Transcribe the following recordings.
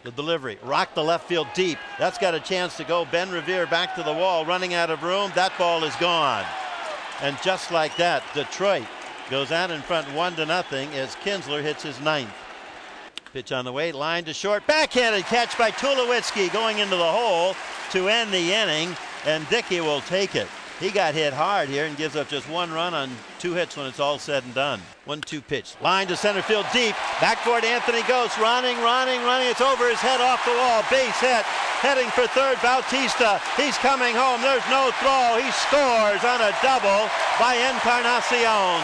The delivery, rocked the left field deep. That's got a chance to go. Ben Revere back to the wall, running out of room. That ball is gone. And just like that, Detroit goes out in front 1-0 as Kinsler hits his 9th. Pitch on the way, line to short, backhanded catch by Tulowitzki going into the hole to end the inning, and Dickey will take it. He got hit hard here and gives up just 1 run on 2 hits when it's all said and done. 1-2 pitch, line to center field deep, back for it, Anthony Gose, running, it's over his head off the wall, base hit, heading for third, Bautista, he's coming home, there's no throw, he scores on a double by Encarnacion.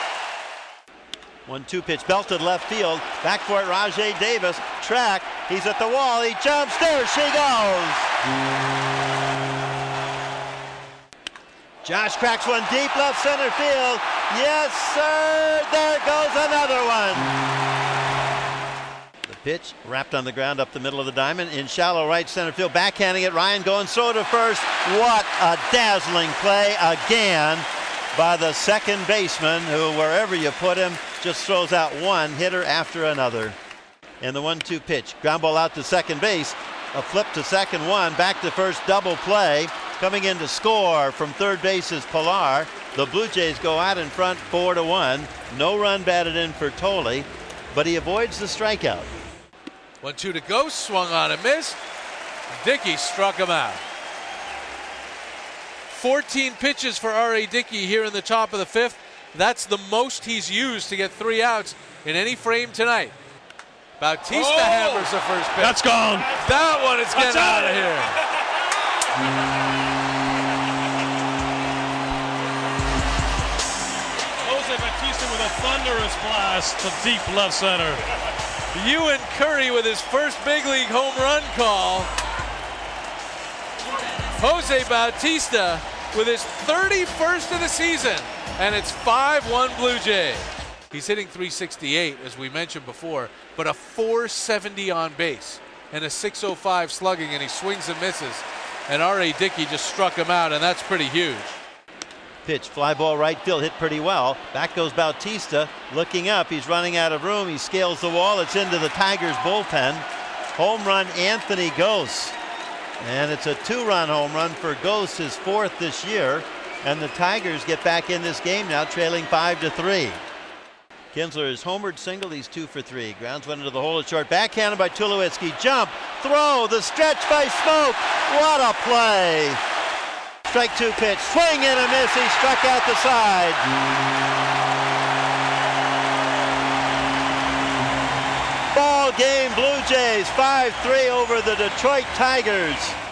1-2 pitch, belted left field, back for it, Rajai Davis, track, he's at the wall, he jumps, there she goes! Josh cracks one deep left center field. Yes, sir. There goes another one. The pitch wrapped on the ground up the middle of the diamond in shallow right center field. Backhanding it. Ryan going throw to first. What a dazzling play again by the second baseman who, wherever you put him, just throws out one hitter after another. And the 1-2 pitch. Ground ball out to second base. A flip to second, one. Back to first, double play. Coming in to score from third base is Pilar. The Blue Jays go out in front 4-1. No run batted in for Thole, but he avoids the strikeout. 1-2 to Gose, swung on and missed. Dickey struck him out. 14 pitches for R.A. Dickey here in the top of the 5th. That's the most he's used to get 3 outs in any frame tonight. Bautista hammers the first pitch. That's gone. That one is getting out of here. Jose Bautista with a thunderous blast to deep left center. Ewan Curry with his first big league home run call. Jose Bautista with his 31st of the season, and it's 5-1 Blue Jays. He's hitting .368, as we mentioned before, but a .470 on base and a .605 slugging, and he swings and misses. And R.A. Dickey just struck him out, and that's pretty huge. Pitch, fly ball right field, hit pretty well. Back goes Bautista, looking up. He's running out of room. He scales the wall. It's into the Tigers bullpen. Home run, Anthony Gose. And it's a 2-run home run for Gose, his 4th this year. And the Tigers get back in this game now, trailing 5-3. Kinsler is homered single. He's 2 for 3. Grounds one into the hole at short. Backhanded by Tulowitzki. Jump, throw, the stretch by Smoke. What a play. Strike 2 pitch. Swing and a miss. He struck out the side. Ball game, Blue Jays 5-3 over the Detroit Tigers.